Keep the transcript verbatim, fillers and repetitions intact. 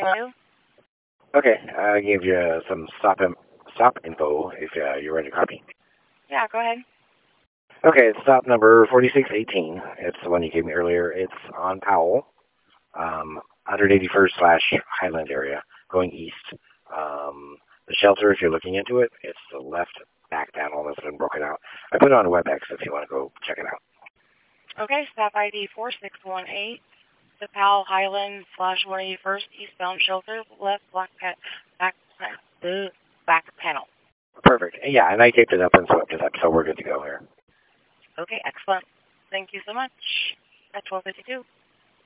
you? Okay, I gave you uh, some stop in, stop info if uh, you're ready to copy. Yeah, go ahead. Okay, it's stop number forty-six eighteen. It's the one you gave me earlier. It's on Powell, um, one eighty-first slash Highland area, going east. Um, the shelter, if you're looking into it, it's the left back panel that's been broken out. I put it on WebEx if you want to go check it out. Okay, stop I D four six one eight. The Powell Highland slash one eighty-first eastbound shelter, left black pa- back, uh, back panel. Perfect. Yeah, and I taped it up and swept it up, so we're good to go here. Okay, excellent. Thank you so much. At twelve fifty-two.